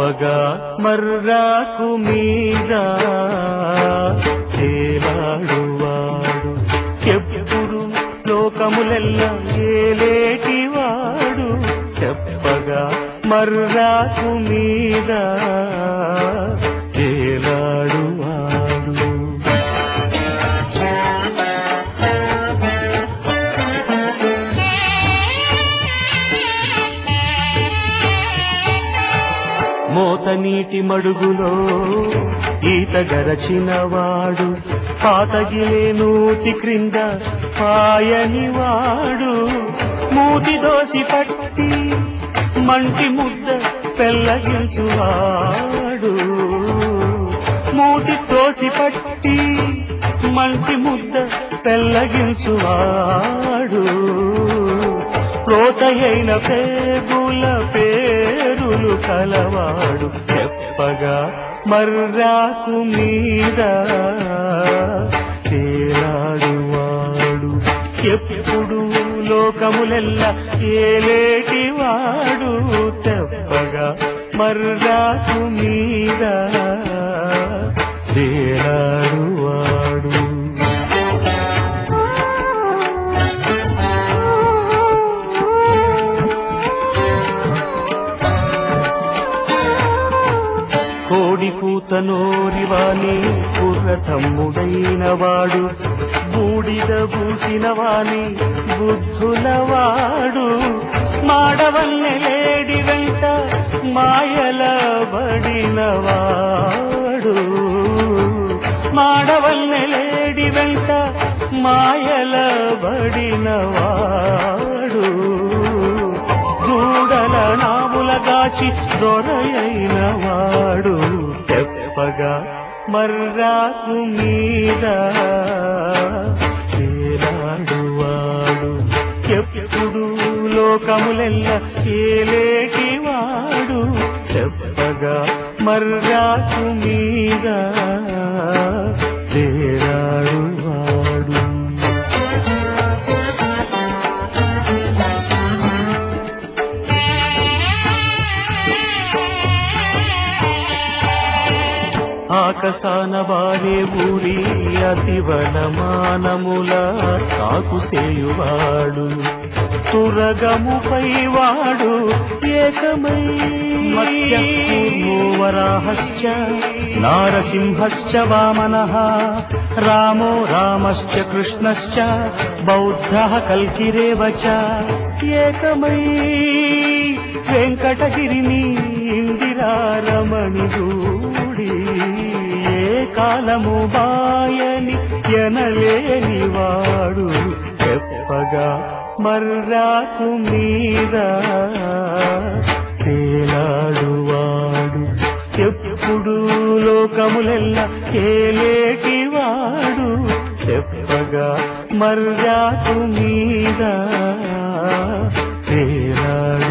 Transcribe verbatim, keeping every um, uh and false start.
చెప్పగా మర్రాకు మీద తేలాడువాడు ఎప్పుడు లోకములెల్లా ఏలేటివాడు చెప్పగా మర్రాకు మీద తేలాడువాడు మోత నీటి మడుగులో ఈత గరచినవాడు పాతగిలే నూతి క్రింద పాయనివాడు మూతి దోసి పట్టి మంటి ముద్ద పెళ్ళగించువాడు మూతి తోసి పట్టి మంటి ముద్ద పెళ్ళగించువాడు ప్రోతయైన పేగుల పేరులు కలవాడు చెప్పగా మర్రాకు మీద తేలాడువాడు ఎప్పుడు లోకములెల్లా ఏలేటివాడు చెప్పగా మర్రాకు మీద తేలాడువాడు కోడి కూత నోరివాణి కుర్ర తమ్ముడైన వాడు బూడిద పూసిన వాణి బుద్ధులవాడు మాడవల్లెలేడి వెంట మాయల బడినవాడు మాడవల్లెలేడి వెంట మాయల బడినవాడు దూడల నాముల గాచి దొరయైన వాడు చెప్పగా మర్రాకు మీద తేలాడువాడు ఎప్పుడు లోకములెల్లా ఏలేటివాడు చెప్పగా మర్రాకు మీద తేలాడువాడు ఆకాశాన వారే ఊరి అతివనమానముల కాకుసేయువాడు తురగముపై వాడు ఏకమై వరాహశ్చ నారసింహశ్చ వామనః రామో రామశ్చ కృష్ణశ్చ బౌద్ధః కల్కిరేవ చ ఏకమై వెంకటగిరిని ఇందిరారమణి గూడి ఏ కాలము బాయని ఎనలేని వాడు చెప్పగా మర్రాకు మీద తేలాడువాడు ఎప్పుడు లోకములెల్లా ఏలేటివాడు చెప్పగా మర్రాకు మీద తేలాడు